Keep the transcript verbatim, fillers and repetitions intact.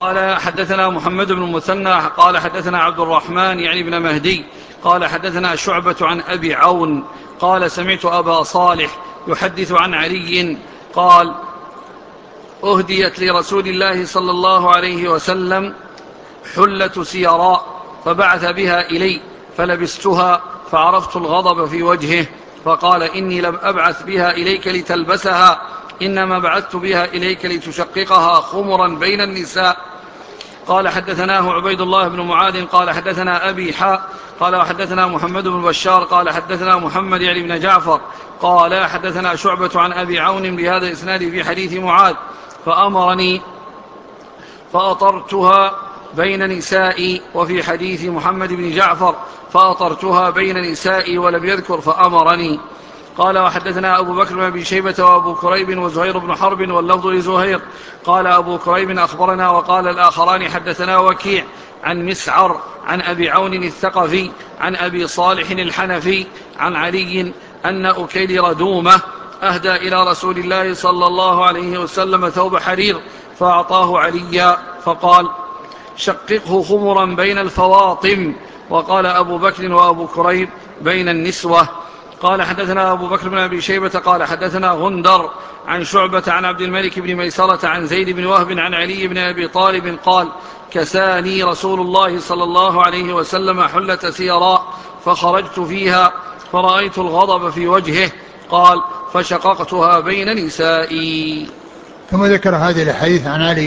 قال حدثنا محمد بن المثنى قال حدثنا عبد الرحمن يعني بن مهدي قال حدثنا شعبة عن أبي عون قال سمعت أبا صالح يحدث عن علي قال أهديت لرسول الله صلى الله عليه وسلم حلة سيراء فبعث بها إلي فلبستها فعرفت الغضب في وجهه فقال إني لم أبعث بها إليك لتلبسها إنما بعثت بها إليك لتشققها خمرا بين النساء. قال حدثناه عبيد الله بن معاذ قال حدثنا أبي حاء قال وحدثنا محمد بن بشار قال حدثنا محمد يعني بن جعفر قال حدثنا شعبة عن أبي عون بهذا الإسناد في حديث معاذ فأمرني فأطرتها بين نسائي، وفي حديث محمد بن جعفر فأطرتها بين نسائي ولم يذكر فأمرني. قال وحدثنا أبو بكر بن أبي شيبة وأبو كريب وزهير بن حرب واللفظ لزهير قال أبو كريب أخبرنا وقال الآخران حدثنا وكيع عن مسعر عن أبي عون الثقفي عن أبي صالح الحنفي عن علي أن أكيل دومة أهدى إلى رسول الله صلى الله عليه وسلم ثوب حرير فأعطاه عليا فقال شققه خمرا بين الفواطم. وقال أبو بكر وأبو كريب بين النسوة. قال حدثنا أبو بكر بن أبي شيبة قال حدثنا غندر عن شعبة عن عبد الملك بن ميسرة عن زيد بن وهب عن علي بن أبي طالب قال كساني رسول الله صلى الله عليه وسلم حلة سيراء فخرجت فيها فرأيت الغضب في وجهه قال فشققتها بين نسائي. ثم ذكر هذه الحديث عن علي